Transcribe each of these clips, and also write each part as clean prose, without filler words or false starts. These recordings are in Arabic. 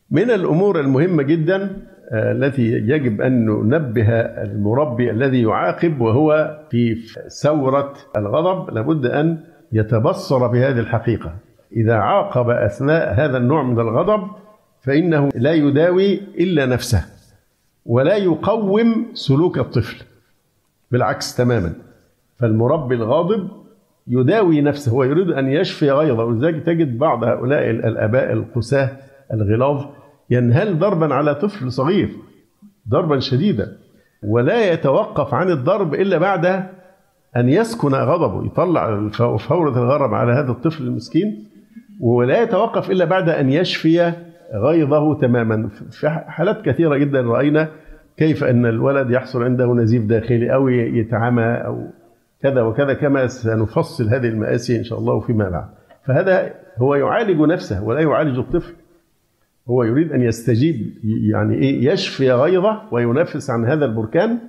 من الأمور المهمة جدا التي يجب أن ننبه المربي الذي يعاقب وهو في ثورة الغضب، لابد أن يتبصر بهذه الحقيقة. إذا عاقب أثناء هذا النوع من الغضب فإنه لا يداوي إلا نفسه ولا يقوم سلوك الطفل، بالعكس تماما. فالمربي الغاضب يداوي نفسه ويريد أن يشفي غيظه، ولذلك تجد بعض هؤلاء الآباء القساة الغلاظ ينهل ضربا على طفل صغير ضربا شديدا، ولا يتوقف عن الضرب إلا بعد أن يسكن غضبه، يطلع فورة الغضب على هذا الطفل المسكين، ولا يتوقف إلا بعد أن يشفي غيظه تماما. في حالات كثيرة جدا رأينا كيف أن الولد يحصل عنده نزيف داخلي أو يتعمى أو كذا وكذا، كما سنفصل هذه المآسي إن شاء الله فيما بعد. فهذا هو يعالج نفسه ولا يعالج الطفل، هو يريد أن يستجيب، يعني إيه، يشفي غيظه وينفس عن هذا البركان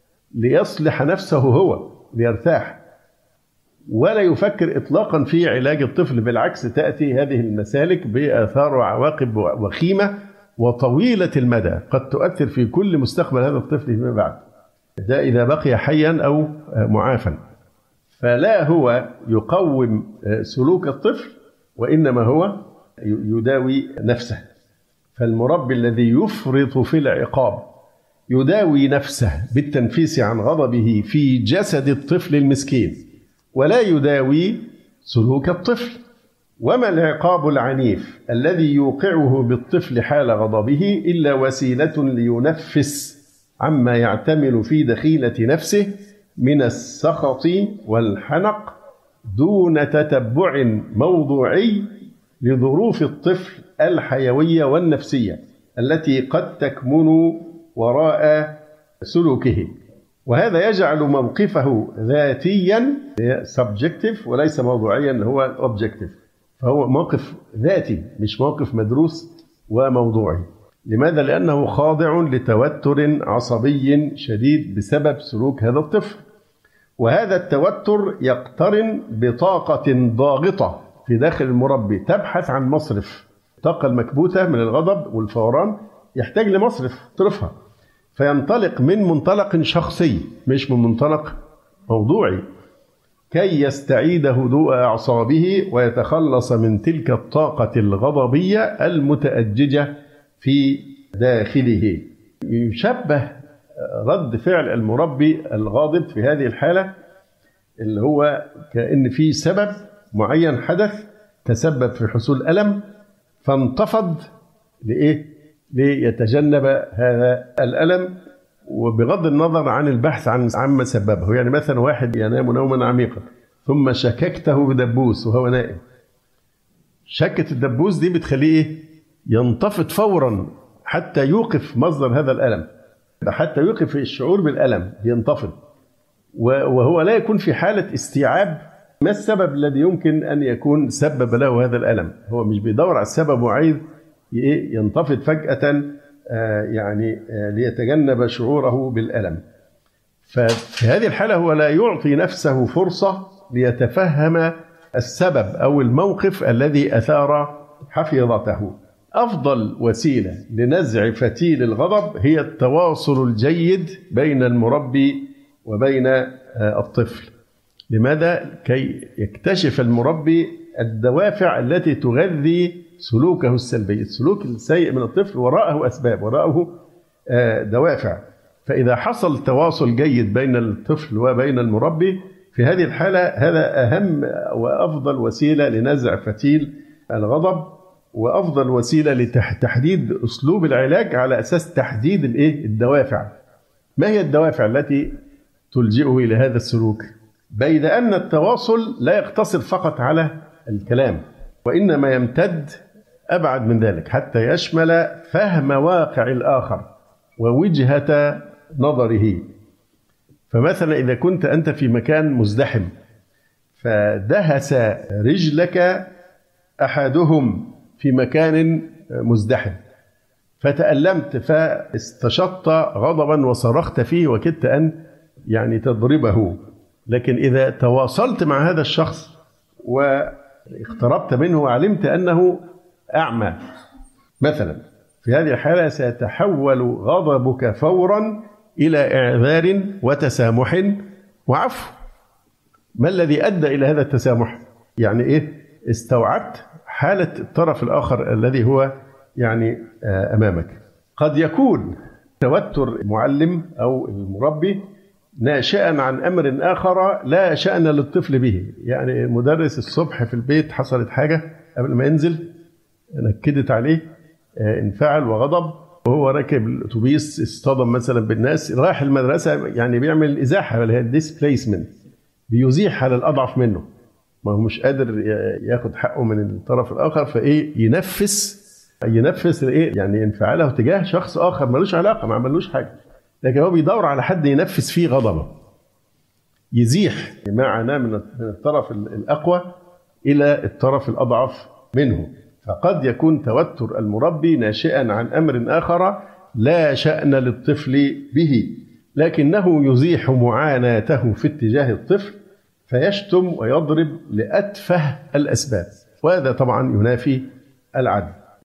ليصلح نفسه هو ليرتاح، ولا يفكر إطلاقا في علاج الطفل. بالعكس تأتي هذه المسالك بآثار وعواقب وخيمة وطويلة المدى قد تؤثر في كل مستقبل هذا الطفل فيما بعد، ده إذا بقي حيا أو معافا. فلا هو يقوم سلوك الطفل وإنما هو يداوي نفسه. فالمربي الذي يفرط في العقاب يداوي نفسه بالتنفيس عن غضبه في جسد الطفل المسكين، ولا يداوي سلوك الطفل. وما العقاب العنيف الذي يوقعه بالطفل حال غضبه إلا وسيلة لينفس عما يعتمل في دخيلة نفسه من السخط والحنق دون تتبع موضوعي لظروف الطفل الحيوية والنفسية التي قد تكمن وراء سلوكه. وهذا يجعل موقفه ذاتيا subjective وليس موضوعيا هو objective، فهو موقف ذاتي مش موقف مدروس وموضوعي. لماذا؟ لأنه خاضع لتوتر عصبي شديد بسبب سلوك هذا الطفل، وهذا التوتر يقترن بطاقة ضاغطة في داخل المربي تبحث عن مصرف. الطاقة المكبوتة من الغضب والفوران يحتاج لمصرف يصرفها، فينطلق من منطلق شخصي مش من منطلق موضوعي كي يستعيد هدوء أعصابه ويتخلص من تلك الطاقة الغضبية المتأججة في داخله. يشبه رد فعل المربي الغاضب في هذه الحالة اللي هو كأن في سبب معين حدث تسبب في حصول ألم فانتفض لإيه؟ ليتجنب هذا الألم، وبغض النظر عن البحث عن سببه. يعني مثلا واحد ينام نوما عميقا ثم شككته بدبوس وهو نائم، شكة الدبوس دي بتخليه إيه؟ ينتفض فورا حتى يوقف مصدر هذا الألم، حتى يوقف الشعور بالألم ينتفض، وهو لا يكون في حالة استيعاب ما السبب الذي يمكن أن يكون سبب له هذا الألم. هو مش بيدور على السبب وعايز ينتفض فجأة يعني ليتجنب شعوره بالألم. ففي هذه الحالة هو لا يعطي نفسه فرصة ليتفهم السبب أو الموقف الذي أثار حفيظته. أفضل وسيلة لنزع فتيل الغضب هي التواصل الجيد بين المربي وبين الطفل. لماذا؟ كي يكتشف المربي الدوافع التي تغذي سلوكه السلبي. السلوك السيء من الطفل وراءه أسباب، وراءه دوافع. فإذا حصل تواصل جيد بين الطفل وبين المربي في هذه الحالة، هذا أهم وأفضل وسيلة لنزع فتيل الغضب، وأفضل وسيلة لتحديد أسلوب العلاج على أساس تحديد الدوافع. ما هي الدوافع التي تلجئه إلى هذا السلوك؟ بيد أن التواصل لا يقتصر فقط على الكلام، وإنما يمتد أبعد من ذلك حتى يشمل فهم واقع الآخر ووجهة نظره. فمثلا إذا كنت أنت في مكان مزدحم فدهس رجلك أحدهم في مكان مزدحم فتألمت فاستشطت غضبا وصرخت فيه وكدت أن يعني تضربه، لكن إذا تواصلت مع هذا الشخص واقتربت منه وعلمت أنه أعمى مثلا، في هذه الحالة سيتحول غضبك فورا إلى إعذار وتسامح وعفو. ما الذي أدى إلى هذا التسامح؟ يعني إيه؟ استوعبت حالة الطرف الآخر الذي هو يعني أمامك. قد يكون توتر المعلم أو المربي ناشئا عن أمر آخر لا شأن للطفل به. يعني المدرس الصبح في البيت حصلت حاجة قبل ما ينزل، نكدت عليه، انفعل وغضب، وهو راكب الأتوبيس اصطدم مثلا بالناس، راح المدرسة يعني بيعمل إزاحة اللي هي ديسبليسمنت، بيزيح على الأضعف منه، ما هو مش قادر ياخد حقه من الطرف الآخر، فإيه ينفس إيه يعني انفعاله تجاه شخص آخر ملوش علاقة، ما عملوش حاجة، لكن هو بيدور على حد ينفس فيه غضبه، يزيح ما عناه من الطرف الأقوى إلى الطرف الأضعف منه. فقد يكون توتر المربي ناشئا عن أمر آخر لا شأن للطفل به، لكنه يزيح معاناته في اتجاه الطفل فيشتم ويضرب لأتفه الأسباب، وهذا طبعا ينافي العدل.